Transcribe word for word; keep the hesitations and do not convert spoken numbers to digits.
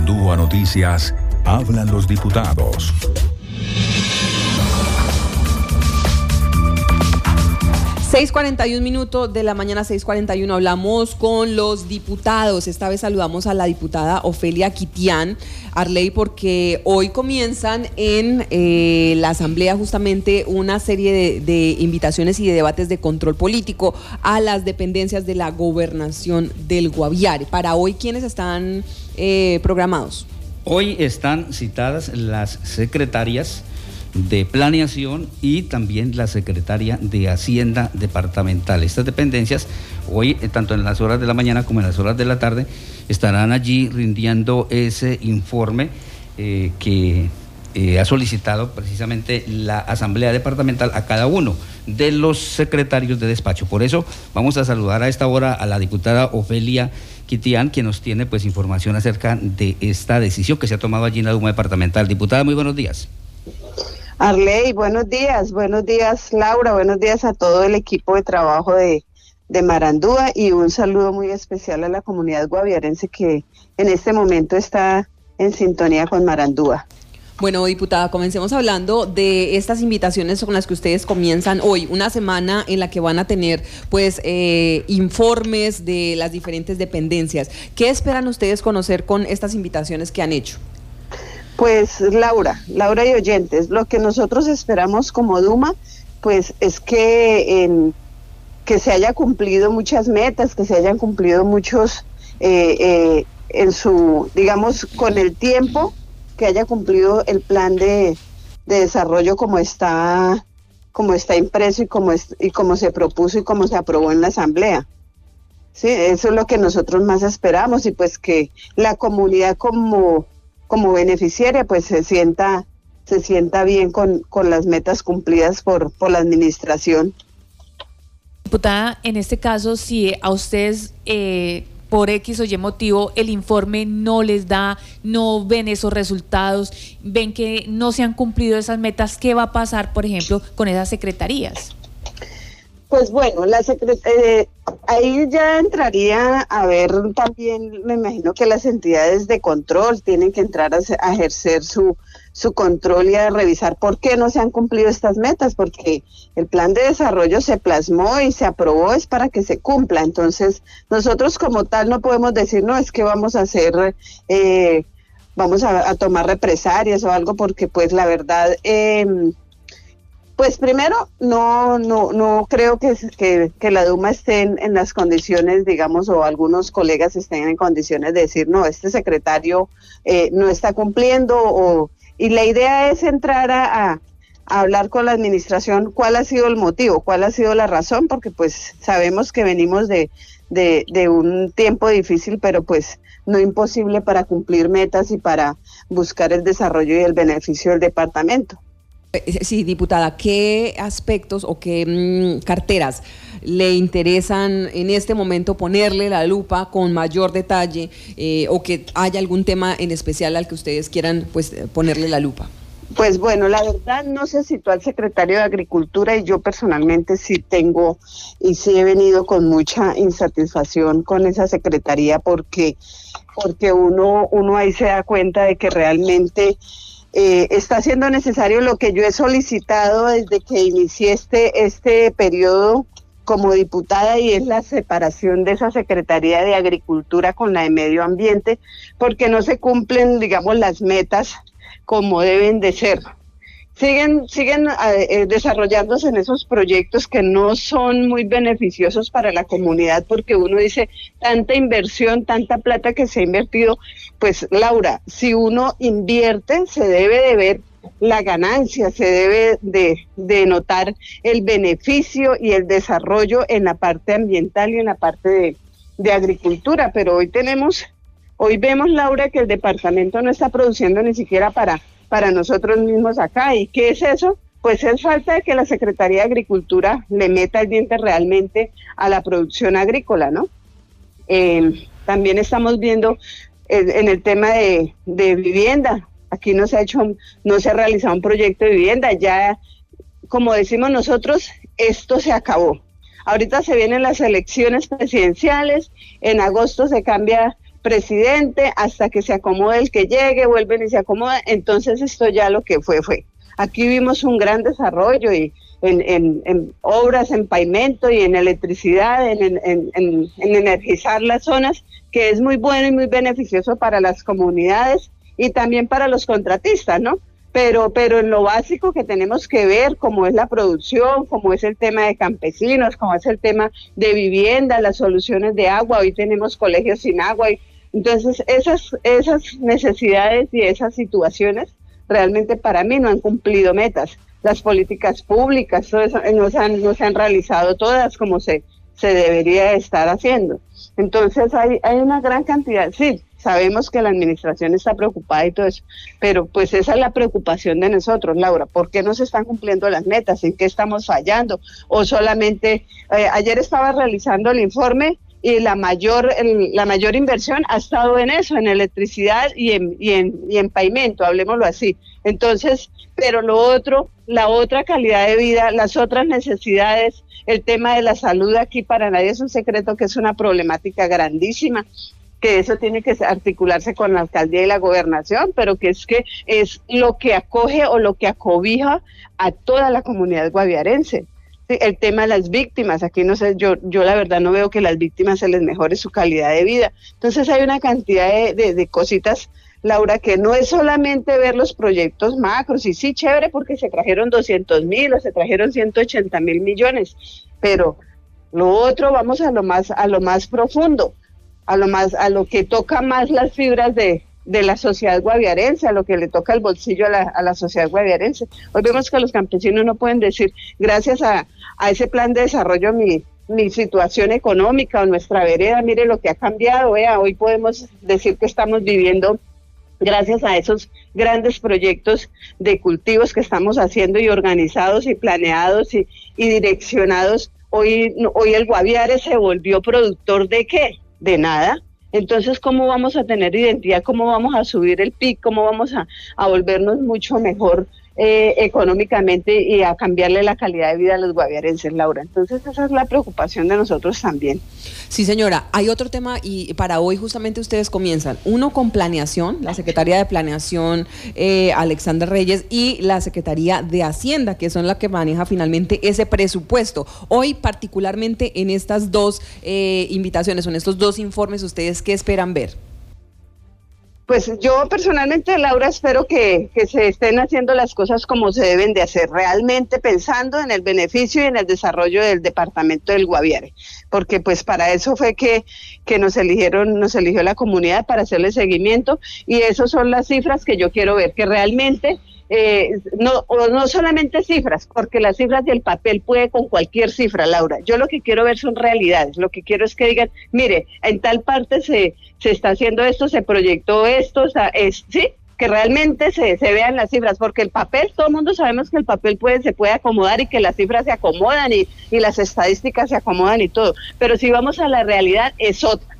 Marandúa Noticias, hablan los diputados. seis cuarenta y uno minutos de la mañana, seis cuarenta y uno, hablamos con los diputados. Esta vez saludamos a la diputada Ofelia Quitián, Arley, porque hoy comienzan en eh, la Asamblea justamente una serie de, de invitaciones y de debates de control político a las dependencias de la gobernación del Guaviare. Para hoy, ¿quiénes están eh, programados? Hoy están citadas las secretarias de Planeación y también la secretaria de Hacienda Departamental. Estas dependencias hoy, tanto en las horas de la mañana como en las horas de la tarde, estarán allí rindiendo ese informe eh, que eh, ha solicitado precisamente la Asamblea Departamental a cada uno de los secretarios de despacho. Por eso vamos a saludar a esta hora a la diputada Ofelia Quitián, que nos tiene pues información acerca de esta decisión que se ha tomado allí en la Duma Departamental. Diputada, muy buenos días. Arley, buenos días, buenos días Laura, buenos días a todo el equipo de trabajo de, de Marandúa y un saludo muy especial a la comunidad guaviarense que en este momento está en sintonía con Marandúa. Bueno, diputada, comencemos hablando de estas invitaciones con las que ustedes comienzan hoy, una semana en la que van a tener pues eh, informes de las diferentes dependencias. ¿Qué esperan ustedes conocer con estas invitaciones que han hecho? Pues Laura, Laura y oyentes, lo que nosotros esperamos como Duma, pues es que, eh, que se haya cumplido muchas metas, que se hayan cumplido muchos, eh, eh, en su, digamos, con el tiempo, que haya cumplido el plan de, de desarrollo como está, como está impreso y como, es, y como se propuso y como se aprobó en la Asamblea. Sí, eso es lo que nosotros más esperamos y pues que la comunidad como... como beneficiaria, pues se sienta, se sienta bien con, con las metas cumplidas por, por la administración. Diputada, en este caso, si a ustedes eh, por X o Y motivo el informe no les da, no ven esos resultados, ven que no se han cumplido esas metas, ¿qué va a pasar, por ejemplo, con esas secretarías? Pues bueno, la secret eh, ahí ya entraría a ver también, me imagino que las entidades de control tienen que entrar a, a ejercer su, su control y a revisar por qué no se han cumplido estas metas, porque el plan de desarrollo se plasmó y se aprobó es para que se cumpla. Entonces, nosotros como tal no podemos decir, no, es que vamos a hacer, eh, vamos a, a tomar represalias o algo, porque pues la verdad... Eh, Pues primero, no no no creo que, que, que la Duma esté en, en las condiciones, digamos, o algunos colegas estén en condiciones de decir, no, este secretario eh, no está cumpliendo, o y la idea es entrar a, a, a hablar con la administración cuál ha sido el motivo, cuál ha sido la razón, porque pues sabemos que venimos de, de, de un tiempo difícil, pero pues no imposible para cumplir metas y para buscar el desarrollo y el beneficio del departamento. Sí, diputada, ¿qué aspectos o qué mmm, carteras le interesan en este momento ponerle la lupa con mayor detalle eh, o que haya algún tema en especial al que ustedes quieran pues ponerle la lupa? Pues bueno, la verdad no se citó al secretario de Agricultura y yo personalmente sí tengo y sí he venido con mucha insatisfacción con esa secretaría porque, porque uno, uno ahí se da cuenta de que realmente... Eh, está siendo necesario lo que yo he solicitado desde que inicié este, este periodo como diputada, y es la separación de esa Secretaría de Agricultura con la de Medio Ambiente, porque no se cumplen, digamos, las metas como deben de ser. Siguen, siguen eh, desarrollándose en esos proyectos que no son muy beneficiosos para la comunidad, porque uno dice, tanta inversión, tanta plata que se ha invertido, pues Laura, si uno invierte, se debe de ver la ganancia, se debe de, de notar el beneficio y el desarrollo en la parte ambiental y en la parte de, de agricultura, pero hoy tenemos, hoy vemos, Laura, que el departamento no está produciendo ni siquiera para... para nosotros mismos acá. ¿Y qué es eso? Pues es falta de que la Secretaría de Agricultura le meta el diente realmente a la producción agrícola, ¿no? Eh, también estamos viendo en, en el tema de, de vivienda. Aquí no se ha hecho, no se ha realizado un proyecto de vivienda. Ya, como decimos nosotros, esto se acabó. Ahorita se vienen las elecciones presidenciales, en agosto se cambia presidente hasta que se acomode el que llegue, vuelven y se acomoda. Entonces esto ya lo que fue fue. Aquí vimos un gran desarrollo y en, en, en obras, en pavimento y en electricidad, en, en, en, en energizar las zonas, que es muy bueno y muy beneficioso para las comunidades y también para los contratistas, ¿no? Pero, pero en lo básico que tenemos que ver, como es la producción, como es el tema de campesinos, como es el tema de vivienda, las soluciones de agua, hoy tenemos colegios sin agua, y, entonces esas, esas necesidades y esas situaciones realmente para mí no han cumplido metas. Las políticas públicas, todo eso, no se han, no se han realizado todas como se, se debería estar haciendo. Entonces hay, hay una gran cantidad, sí, sabemos que la administración está preocupada y todo eso, pero pues esa es la preocupación de nosotros, Laura. ¿Por qué no se están cumpliendo las metas? ¿En qué estamos fallando? O solamente, eh, ayer estaba realizando el informe y la mayor el, la mayor inversión ha estado en eso, en electricidad y en, y en, y en pavimento, hablemoslo así. Entonces, pero lo otro, la otra calidad de vida, las otras necesidades, el tema de la salud aquí para nadie es un secreto que es una problemática grandísima, que eso tiene que articularse con la alcaldía y la gobernación, pero que es que es lo que acoge o lo que acobija a toda la comunidad guaviarense. El tema de las víctimas, aquí no sé, yo yo la verdad no veo que las víctimas se les mejore su calidad de vida. Entonces hay una cantidad de, de, de cositas, Laura, que no es solamente ver los proyectos macros, y sí, chévere, porque se trajeron doscientos mil o se trajeron ciento ochenta mil millones, pero lo otro, vamos a lo más, a lo más profundo, a lo más, a lo que toca más las fibras de, de la sociedad guaviarense, a lo que le toca el bolsillo a la, a la sociedad guaviarense. Hoy vemos que los campesinos no pueden decir, gracias a, a ese plan de desarrollo, mi, mi situación económica o nuestra vereda, mire lo que ha cambiado, vea, hoy podemos decir que estamos viviendo gracias a esos grandes proyectos de cultivos que estamos haciendo y organizados y planeados y, y direccionados. Hoy, hoy el Guaviare se volvió productor ¿de qué? De nada. Entonces, ¿cómo vamos a tener identidad? ¿Cómo vamos a subir el P I B? ¿Cómo vamos a, a volvernos mucho mejor eh, económicamente y a cambiarle la calidad de vida a los guaviarenses, Laura? Entonces, esa es la preocupación de nosotros también. Sí, señora. Hay otro tema y para hoy justamente ustedes comienzan. Uno con planeación, la Secretaría de Planeación, eh, Alexander Reyes, y la Secretaría de Hacienda, que son las que maneja finalmente ese presupuesto. Hoy, particularmente en estas dos eh, invitaciones, o en estos dos informes, ¿ustedes qué esperan ver? Pues yo personalmente, Laura, espero que, que se estén haciendo las cosas como se deben de hacer, realmente pensando en el beneficio y en el desarrollo del departamento del Guaviare, porque pues para eso fue que, que nos eligieron, nos eligió la comunidad para hacerle seguimiento, y esas son las cifras que yo quiero ver, que realmente Eh, no, o no solamente cifras, porque las cifras del papel puede con cualquier cifra, Laura. Yo lo que quiero ver son realidades, lo que quiero es que digan, mire, en tal parte se, se está haciendo esto, se proyectó esto, o sea, es, sí, que realmente se, se vean las cifras, porque el papel, todo el mundo sabemos que el papel puede, se puede acomodar y que las cifras se acomodan y, y las estadísticas se acomodan y todo, pero si vamos a la realidad es otra.